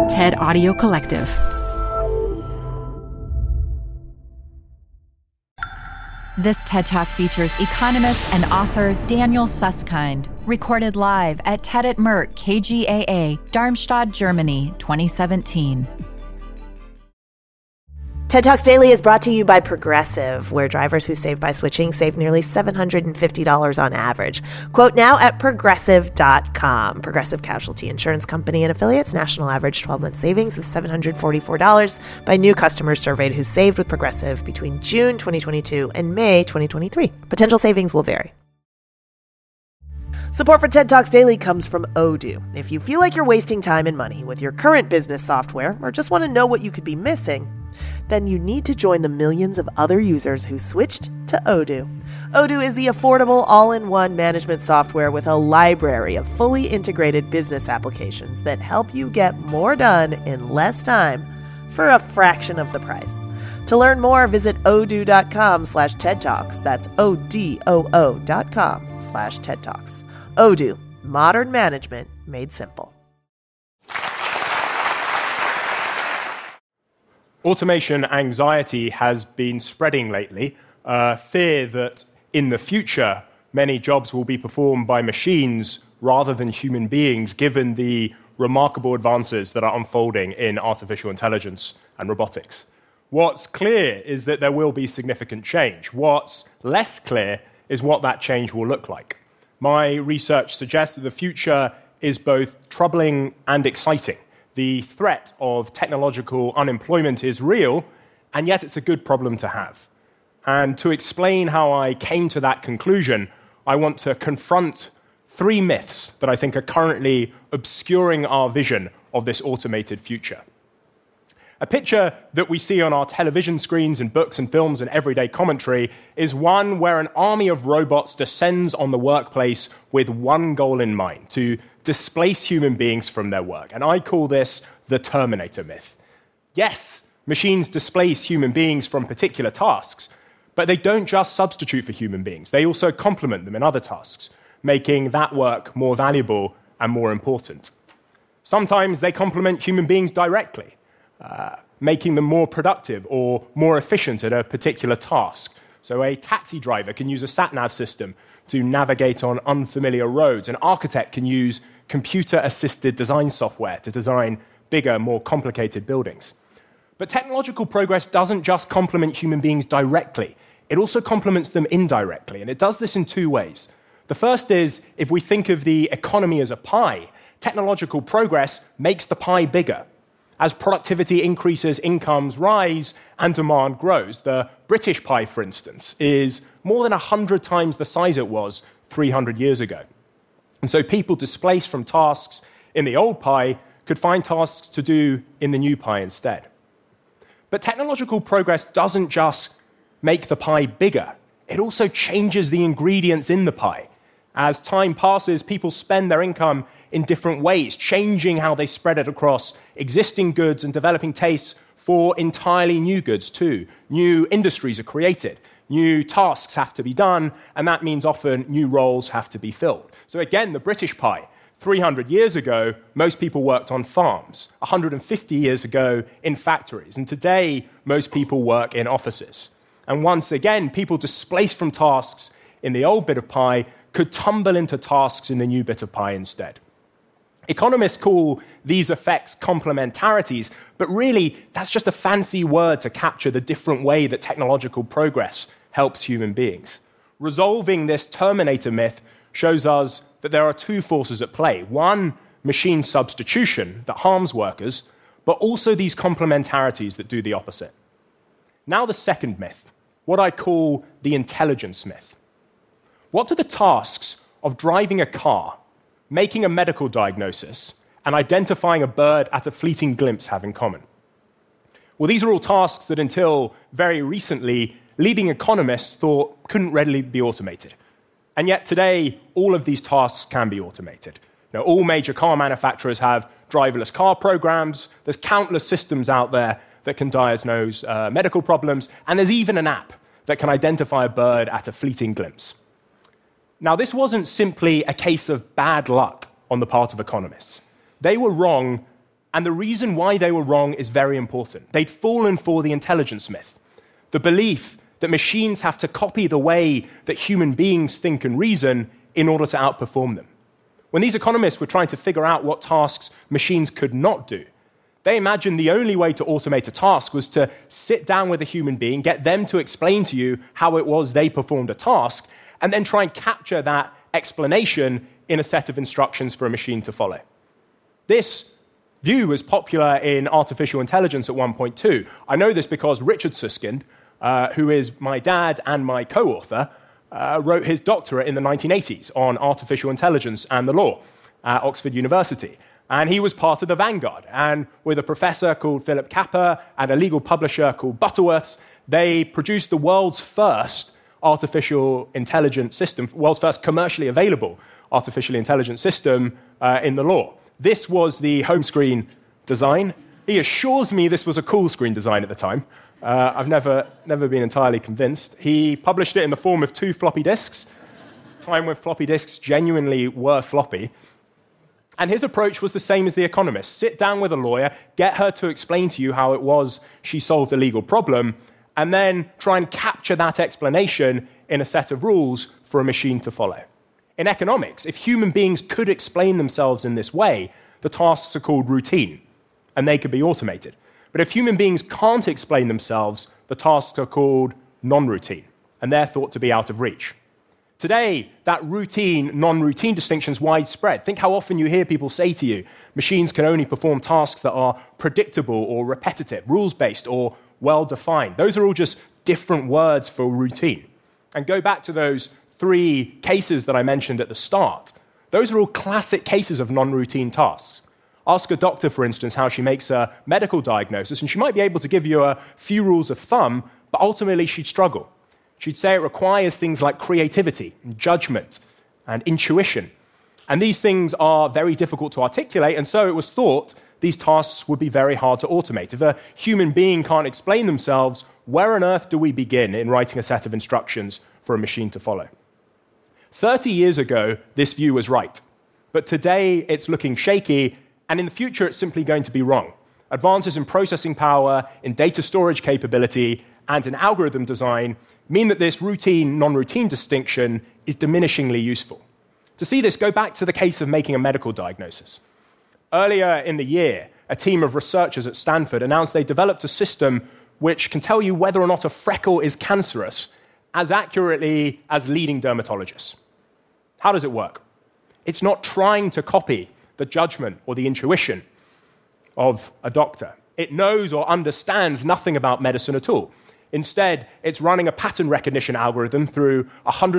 TED Audio Collective. This TED Talk features economist and author Daniel Susskind, recorded live at TED at Merck KGaA, Darmstadt, Germany, 2017. TED Talks Daily is brought to you by Progressive, where drivers who save by switching save nearly $750 on average. Quote now at Progressive.com. Progressive Casualty Insurance Company and Affiliates. National average 12-month savings of $744 by new customers surveyed who saved with Progressive between June 2022 and May 2023. Potential savings will vary. Support for TED Talks Daily comes from Odoo. If you feel like you're wasting time and money with your current business software or just want to know what you could be missing, then you need to join the millions of other users who switched to Odoo. Odoo is the affordable all-in-one management software with a library of fully integrated business applications that help you get more done in less time for a fraction of the price. To learn more, visit odoo.com/TED Talks. That's ODOO.com/TED Talks. Odoo, modern management made simple. Automation anxiety has been spreading lately. Fear that in the future, many jobs will be performed by machines rather than human beings, given the remarkable advances that are unfolding in artificial intelligence and robotics. What's clear is that there will be significant change. What's less clear is what that change will look like. My research suggests that the future is both troubling and exciting. The threat of technological unemployment is real, and yet it's a good problem to have. And to explain how I came to that conclusion, I want to confront three myths that I think are currently obscuring our vision of this automated future. A picture that we see on our television screens and books and films and everyday commentary is one where an army of robots descends on the workplace with one goal in mind: to displace human beings from their work. And I call this the Terminator myth. Yes, machines displace human beings from particular tasks, but they don't just substitute for human beings. They also complement them in other tasks, making that work more valuable and more important. Sometimes they complement human beings directly, making them more productive or more efficient at a particular task. So a taxi driver can use a sat-nav system to navigate on unfamiliar roads. An architect can use computer-assisted design software to design bigger, more complicated buildings. But technological progress doesn't just complement human beings directly. It also complements them indirectly, and it does this in two ways. The first is, if we think of the economy as a pie, technological progress makes the pie bigger. As productivity increases, incomes rise, and demand grows. The British pie, for instance, is more than 100 times the size it was 300 years ago. And so people displaced from tasks in the old pie could find tasks to do in the new pie instead. But technological progress doesn't just make the pie bigger. It also changes the ingredients in the pie. As time passes, people spend their income in different ways, changing how they spread it across existing goods and developing tastes for entirely new goods too. New industries are created, new tasks have to be done, and that means often new roles have to be filled. So again, the British pie. 300 years ago, most people worked on farms. 150 years ago, in factories. And today, most people work in offices. And once again, people displaced from tasks in the old bit of pie could tumble into tasks in the new bit of pie instead. Economists call these effects complementarities, but really, that's just a fancy word to capture the different way that technological progress helps human beings. Resolving this Terminator myth shows us that there are two forces at play. One, machine substitution that harms workers, but also these complementarities that do the opposite. Now the second myth, what I call the intelligence myth. What do the tasks of driving a car, making a medical diagnosis, and identifying a bird at a fleeting glimpse have in common? Well, these are all tasks that until very recently, leading economists thought couldn't readily be automated. And yet today, all of these tasks can be automated. You know, all major car manufacturers have driverless car programs. There's countless systems out there that can diagnose medical problems. And there's even an app that can identify a bird at a fleeting glimpse. Now, this wasn't simply a case of bad luck on the part of economists. They were wrong, And the reason why they were wrong is very important. They'd fallen for the intelligence myth, the belief that machines have to copy the way that human beings think and reason in order to outperform them. When these economists were trying to figure out what tasks machines could not do, they imagined the only way to automate a task was to sit down with a human being, get them to explain to you how it was they performed a task, and then try and capture that explanation in a set of instructions for a machine to follow. This view was popular in artificial intelligence at one point too. I know this because Richard Susskind, who is my dad and my co-author, wrote his doctorate in the 1980s on artificial intelligence and the law at Oxford University. And he was part of the vanguard. And with a professor called Philip Kappa and a legal publisher called Butterworths, they produced the world's first artificial intelligence system, world's first commercially available artificial intelligence system in the law. This was the home screen design. He assures me this was a cool screen design at the time. I've never been entirely convinced. He published it in the form of 2 floppy disks, time when floppy disks genuinely were floppy. And his approach was the same as The Economist. Sit down with a lawyer, get her to explain to you how it was she solved a legal problem, and then try and capture that explanation in a set of rules for a machine to follow. In economics, if human beings could explain themselves in this way, the tasks are called routine, and they could be automated. But if human beings can't explain themselves, the tasks are called non-routine, and they're thought to be out of reach. Today, that routine, non-routine distinction is widespread. Think how often you hear people say to you, machines can only perform tasks that are predictable or repetitive, rules-based or well-defined. Those are all just different words for routine. And go back to those 3 cases that I mentioned at the start. Those are all classic cases of non-routine tasks. Ask a doctor, for instance, how she makes a medical diagnosis, and she might be able to give you a few rules of thumb, but ultimately she'd struggle. She'd say it requires things like creativity and judgment and intuition. And these things are very difficult to articulate, and so it was thought these tasks would be very hard to automate. If a human being can't explain themselves, where on earth do we begin in writing a set of instructions for a machine to follow? 30 years ago, this view was right. But today, it's looking shaky, and in the future, it's simply going to be wrong. Advances in processing power, in data storage capability, and in algorithm design mean that this routine, non-routine distinction is diminishingly useful. To see this, go back to the case of making a medical diagnosis. Earlier in the year, a team of researchers at Stanford announced they developed a system which can tell you whether or not a freckle is cancerous as accurately as leading dermatologists. How does it work? It's not trying to copy the judgment or the intuition of a doctor. It knows or understands nothing about medicine at all. Instead, it's running a pattern recognition algorithm through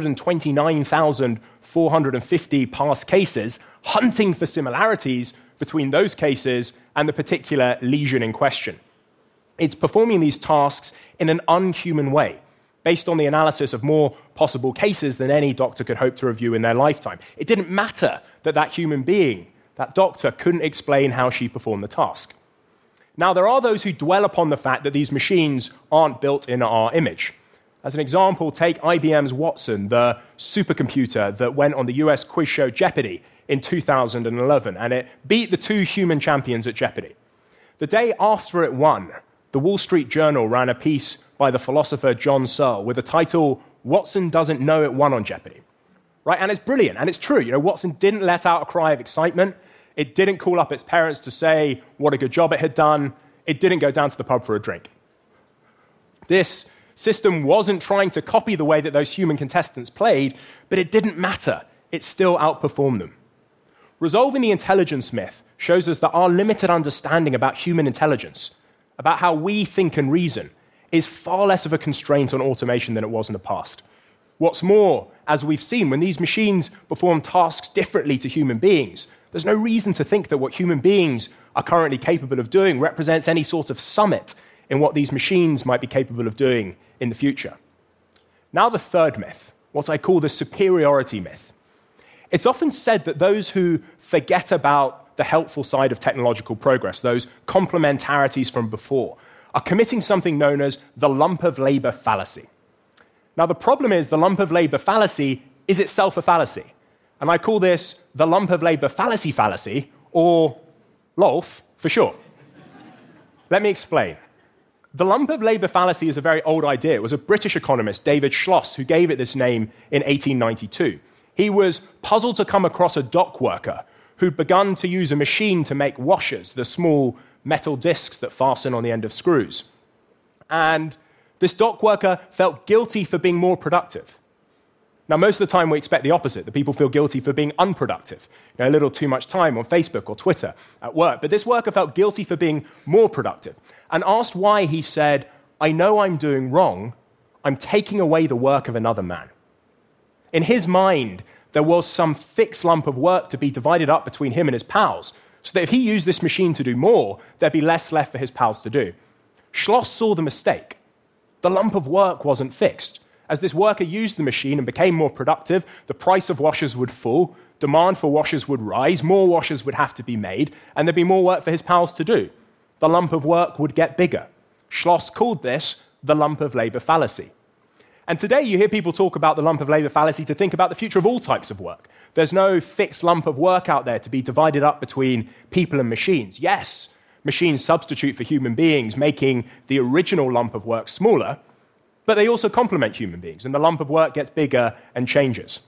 129,450 past cases, hunting for similarities between those cases and the particular lesion in question. It's performing these tasks in an unhuman way, based on the analysis of more possible cases than any doctor could hope to review in their lifetime. It didn't matter that that human being, that doctor, couldn't explain how she performed the task. Now, there are those who dwell upon the fact that these machines aren't built in our image. As an example, take IBM's Watson, the supercomputer that went on the US quiz show Jeopardy in 2011, and it beat the 2 human champions at Jeopardy. The day after it won, the Wall Street Journal ran a piece by the philosopher John Searle with the title, "Watson Doesn't Know It Won on Jeopardy." Right? And it's brilliant, and it's true. Watson didn't let out a cry of excitement. It didn't call up its parents to say what a good job it had done. It didn't go down to the pub for a drink. This system wasn't trying to copy the way that those human contestants played, but it didn't matter. It still outperformed them. Resolving the intelligence myth shows us that our limited understanding about human intelligence, about how we think and reason, is far less of a constraint on automation than it was in the past. What's more, as we've seen, when these machines perform tasks differently to human beings, there's no reason to think that what human beings are currently capable of doing represents any sort of summit in what these machines might be capable of doing in the future. Now the third myth, what I call the superiority myth. It's often said that those who forget about the helpful side of technological progress, those complementarities from before, are committing something known as the lump of labor fallacy. Now the problem is the lump of labor fallacy is itself a fallacy. And I call this the lump of labor fallacy, or LOLF, for sure. Let me explain. The lump of labour fallacy is a very old idea. It was a British economist, David Schloss, who gave it this name in 1892. He was puzzled to come across a dock worker who'd begun to use a machine to make washers, the small metal discs that fasten on the end of screws. And this dock worker felt guilty for being more productive. Now, most of the time we expect the opposite. The people feel guilty for being unproductive, a little too much time on Facebook or Twitter at work. But this worker felt guilty for being more productive. And asked why, he said, "I know I'm doing wrong. I'm taking away the work of another man." In his mind, there was some fixed lump of work to be divided up between him and his pals, so that if he used this machine to do more, there'd be less left for his pals to do. Schloss saw the mistake. The lump of work wasn't fixed. As this worker used the machine and became more productive, the price of washers would fall, demand for washers would rise, more washers would have to be made, and there'd be more work for his pals to do. The lump of work would get bigger. Schloss called this the lump of labour fallacy. And today you hear people talk about the lump of labour fallacy to think about the future of all types of work. There's no fixed lump of work out there to be divided up between people and machines. Yes, machines substitute for human beings, making the original lump of work smaller, but they also complement human beings, and the lump of work gets bigger and changes.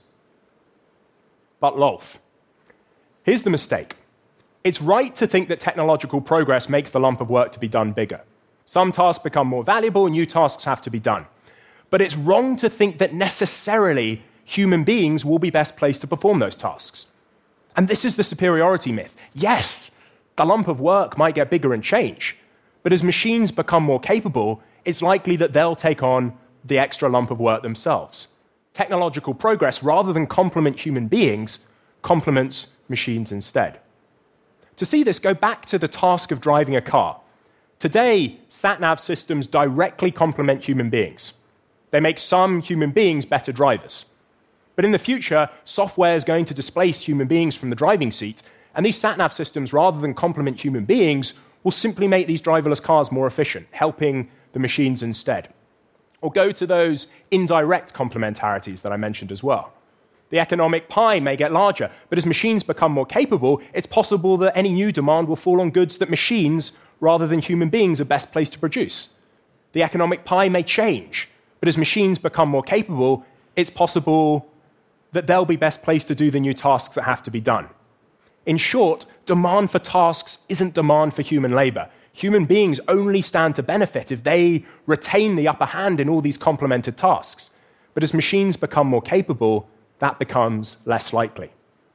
But Lolf, here's the mistake. It's right to think that technological progress makes the lump of work to be done bigger. Some tasks become more valuable, and new tasks have to be done. But it's wrong to think that necessarily human beings will be best placed to perform those tasks. And this is the superiority myth. Yes, the lump of work might get bigger and change, but as machines become more capable, it's likely that they'll take on the extra lump of work themselves. Technological progress, rather than complement human beings, complements machines instead. To see this, go back to the task of driving a car. Today, sat-nav systems directly complement human beings. They make some human beings better drivers. But in the future, software is going to displace human beings from the driving seat, and these sat-nav systems, rather than complement human beings, will simply make these driverless cars more efficient, helping the machines instead. Or go to those indirect complementarities that I mentioned as well. The economic pie may get larger, but as machines become more capable, it's possible that any new demand will fall on goods that machines, rather than human beings, are best placed to produce. The economic pie may change, but as machines become more capable, it's possible that they'll be best placed to do the new tasks that have to be done. In short, demand for tasks isn't demand for human labor. Human beings only stand to benefit if they retain the upper hand in all these complemented tasks. But as machines become more capable, that becomes less likely.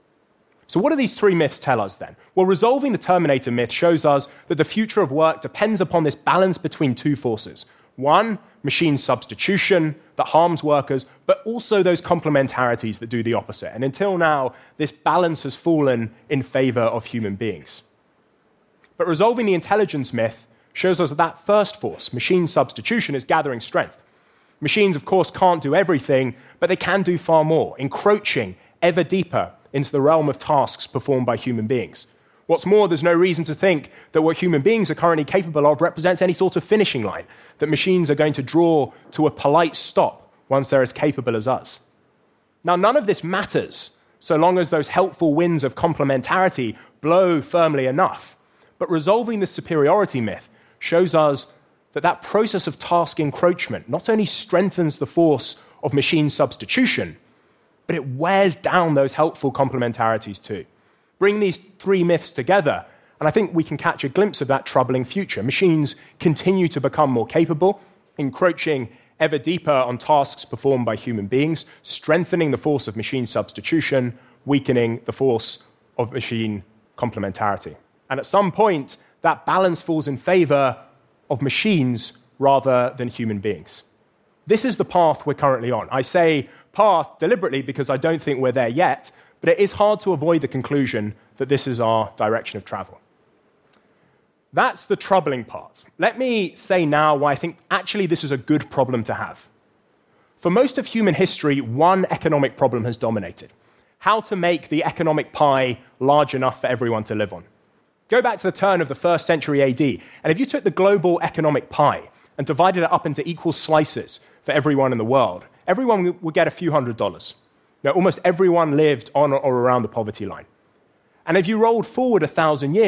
So what do these three myths tell us then? Well, resolving the Terminator myth shows us that the future of work depends upon this balance between two forces. One, machine substitution that harms workers, but also those complementarities that do the opposite. And until now, this balance has fallen in favor of human beings. But resolving the intelligence myth shows us that that first force, machine substitution, is gathering strength. Machines, of course, can't do everything, but they can do far more, encroaching ever deeper into the realm of tasks performed by human beings. What's more, there's no reason to think that what human beings are currently capable of represents any sort of finishing line, that machines are going to draw to a polite stop once they're as capable as us. Now, none of this matters so long as those helpful winds of complementarity blow firmly enough. But resolving the superiority myth shows us that that process of task encroachment not only strengthens the force of machine substitution, but it wears down those helpful complementarities too. Bring these three myths together, and I think we can catch a glimpse of that troubling future. Machines continue to become more capable, encroaching ever deeper on tasks performed by human beings, strengthening the force of machine substitution, weakening the force of machine complementarity. And at some point, that balance falls in favor of machines rather than human beings. This is the path we're currently on. I say path deliberately because I don't think we're there yet, but it is hard to avoid the conclusion that this is our direction of travel. That's the troubling part. Let me say now why I think actually this is a good problem to have. For most of human history, one economic problem has dominated: how to make the economic pie large enough for everyone to live on. Go back to the turn of the 1st century AD, and if you took the global economic pie and divided it up into equal slices for everyone in the world, everyone would get a few $100s. Now, almost everyone lived on or around the poverty line. And if you rolled forward 1,000 years,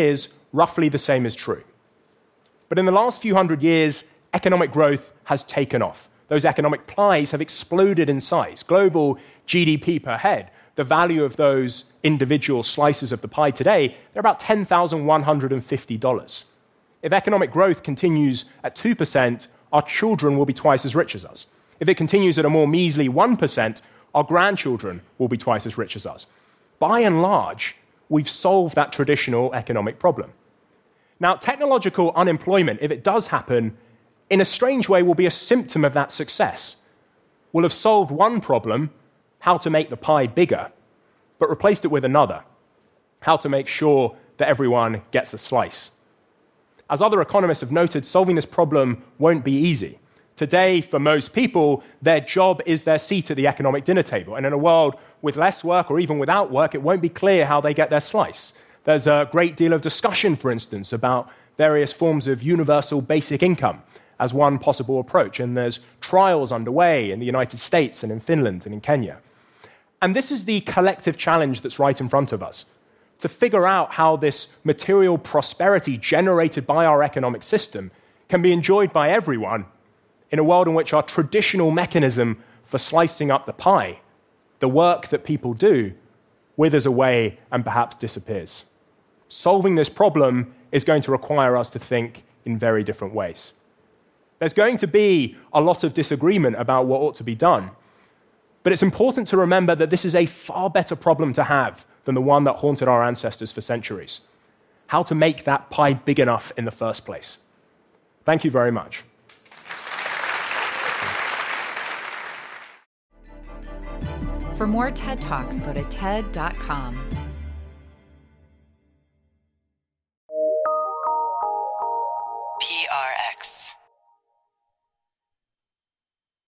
roughly the same is true. But in the last few hundred years, economic growth has taken off. Those economic pies have exploded in size. Global GDP per head, the value of those individual slices of the pie today, they're about $10,150. If economic growth continues at 2%, our children will be twice as rich as us. If it continues at a more measly 1%, our grandchildren will be twice as rich as us. By and large, we've solved that traditional economic problem. Now, technological unemployment, if it does happen, in a strange way will be a symptom of that success. We'll have solved one problem, how to make the pie bigger, but replaced it with another, how to make sure that everyone gets a slice. As other economists have noted, solving this problem won't be easy. Today, for most people, their job is their seat at the economic dinner table. And in a world with less work or even without work, it won't be clear how they get their slice. There's a great deal of discussion, for instance, about various forms of universal basic income as one possible approach. And there's trials underway in the United States and in Finland and in Kenya. And this is the collective challenge that's right in front of us, to figure out how this material prosperity generated by our economic system can be enjoyed by everyone in a world in which our traditional mechanism for slicing up the pie, the work that people do, withers away and perhaps disappears. Solving this problem is going to require us to think in very different ways. There's going to be a lot of disagreement about what ought to be done, but it's important to remember that this is a far better problem to have than the one that haunted our ancestors for centuries. How to make that pie big enough in the first place. Thank you very much. For more TED Talks, go to TED.com. PRX.